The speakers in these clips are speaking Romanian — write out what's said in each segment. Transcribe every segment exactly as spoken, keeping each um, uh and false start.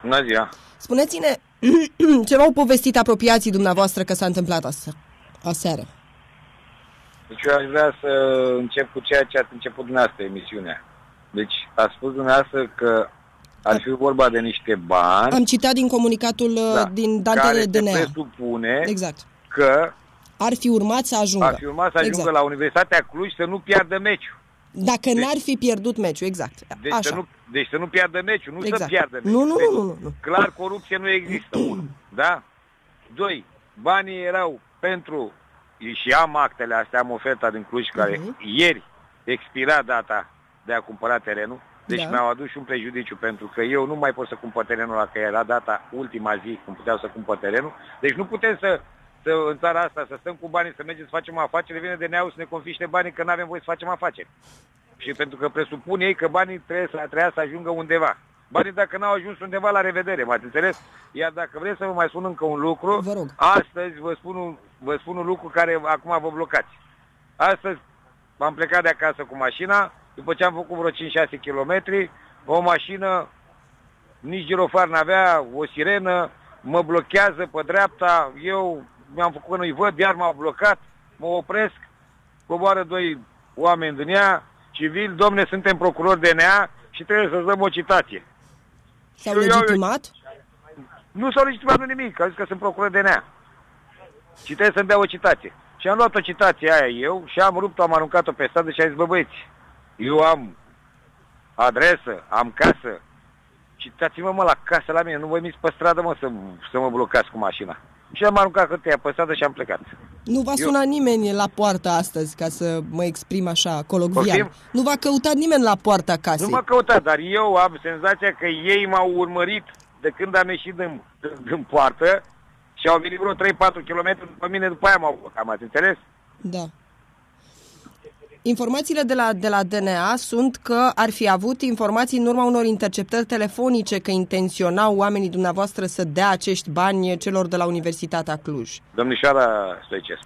Bună ziua! Spuneți-ne ce v-au povestit apropiații dumneavoastră că s-a întâmplat asă, aseară. Deci eu aș vrea să încep cu ceea ce ați început dumneavoastră emisiunea. Deci a spus dumneavoastră că ar fi vorba de niște bani... Am citat din comunicatul da, din datele D N A. Care se presupune exact. că ar fi urmat să ajungă. Ar fi urmat să ajungă exact. la Universitatea Cluj să nu piardă meciul. Dacă deci, n-ar fi pierdut meciul, exact. Deci, Așa. Să nu, deci să nu piardă meciul, nu exact. să piardă meciul. Nu, nu, deci, nu, nu, nu. Clar, corupție nu există, unu. Da? Doi, banii erau pentru, și am actele astea, am oferta din Cluj, care uh-huh. ieri expira data de a cumpăra terenul. Deci da. mi-au adus și un prejudiciu, pentru că eu nu mai pot să cumpăr terenul ăla, că era data ultima zi când puteau să cumpăr terenul. Deci nu putem să, să în țara asta, să stăm cu banii, să mergem să facem afaceri, vine D N A-ul să ne confiște banii, că nu avem voie să facem afaceri. Și pentru că presupun ei că banii trebuie să, trebuia să ajungă undeva. Banii dacă n-au ajuns undeva, la revedere, m-ați înțeles? Iar dacă vreți să vă mai spun încă un lucru, vă rog. Astăzi vă spun, un, vă spun un lucru care acum vă blocați. Astăzi am plecat de acasă cu mașina, după ce am făcut vreo cinci șase kilometri, o mașină, nici girofar n-avea, o sirenă, mă blochează pe dreapta, eu mi-am făcut că nu-i văd, iar m-au blocat, mă opresc, coboară doi oameni din ea, civil, domne, suntem procurori D N A și trebuie să-ți dăm o citație. S-au legitimat? Eu, nu s-au legitimat nimic, au zis că sunt procurori D N A. Și trebuie să-mi dea o citație. Și am luat o citație aia eu și am rupt-o, am aruncat-o pe stradă și am zis, bă băieți, eu am adresă, am casă, citați-mă mă la casă la mine, nu vă miți pe stradă mă să, să mă blocați cu mașina. Și am aruncat hârtia pe stradă și am plecat. Nu v-a sunat eu... nimeni la poartă astăzi, ca să mă exprim așa, colocvial. Nu v-a căutat nimeni la poarta casei. Nu m-a căutat, dar eu am senzația că ei m-au urmărit de când am ieșit din, din poartă și au venit vreo trei patru kilometri după mine, după aia m-au blocat, m-ați înțeles? Da. Informațiile de la, de la D N A sunt că ar fi avut informații în urma unor interceptări telefonice, că intenționau oamenii dumneavoastră să dea acești bani celor de la Universitatea Cluj. Domnișoara Stoicescu.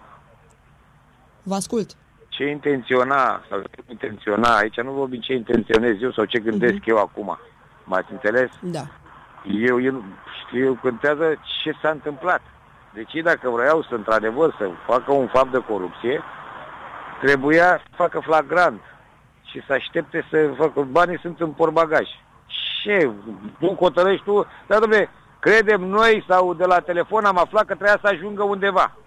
Vă ascult. Ce intenționa sau ce intenționa, aici nu vorbim ce intenționez eu sau ce gândesc uh-huh. eu acum. M-ați înțeles? Da. Eu, eu, eu contează ce s-a întâmplat. Deci dacă vreau să într-adevăr să facă un fapt de corupție, trebuia să facă flagrant și să aștepte să facă... Banii sunt în portbagaj. Ce? Nu hotărăști tu? Dar, dom'le, credem noi sau de la telefon am aflat că trebuia să ajungă undeva.